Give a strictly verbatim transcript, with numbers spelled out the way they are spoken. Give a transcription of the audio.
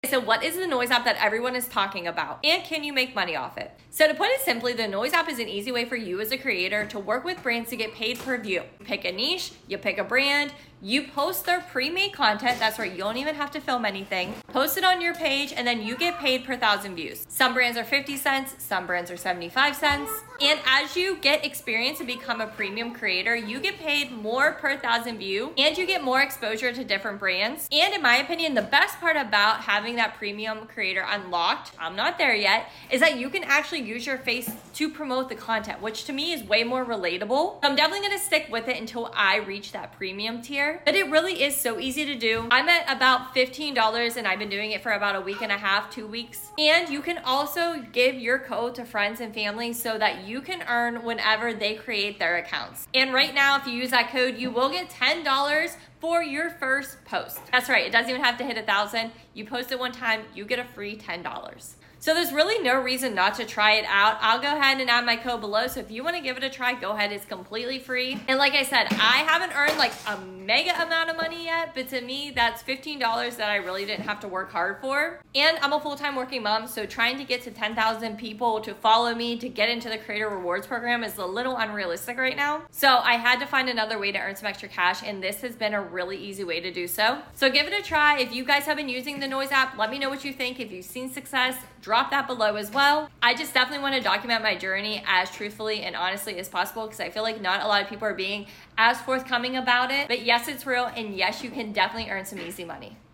So what is the Noise app that everyone is talking about? And can you make money off it? So to put it simply, the Noise app is an easy way for you as a creator to work with brands to get paid per view. You pick a niche, you pick a brand, you post their pre-made content, that's right, you don't even have to film anything, post it on your page, and then you get paid per thousand views. Some brands are fifty cents, some brands are seventy-five cents. And as you get experience and become a premium creator, you get paid more per thousand view, and you get more exposure to different brands. And in my opinion, the best part about having that premium creator unlocked, I'm not there yet, is that you can actually use your face to promote the content, which to me is way more relatable. I'm definitely gonna stick with it until I reach that premium tier. But it really is so easy to do. I'm at about fifteen dollars and I've been doing it for about a week and a half, two weeks. And you can also give your code to friends and family so that you can earn whenever they create their accounts. And right now, if you use that code, you will get ten dollars for your first post. That's right, it doesn't even have to hit a thousand. You post it one time, you get a free ten dollars. So there's really no reason not to try it out. I'll go ahead and add my code below. So if you want to give it a try, go ahead. It's completely free. And like I said, I haven't earned like a mega amount of money yet, but to me, that's fifteen dollars that I really didn't have to work hard for. And I'm a full-time working mom, so trying to get to ten thousand people to follow me to get into the Creator Rewards program is a little unrealistic right now. So I had to find another way to earn some extra cash, and this has been a really easy way to do so. So give it a try. If you guys have been using the Noise app, let me know what you think. If you've seen success, drop that below as well. I just definitely want to document my journey as truthfully and honestly as possible because I feel like not a lot of people are being as forthcoming about it. But yes, it's real, and yes, you can definitely earn some easy money.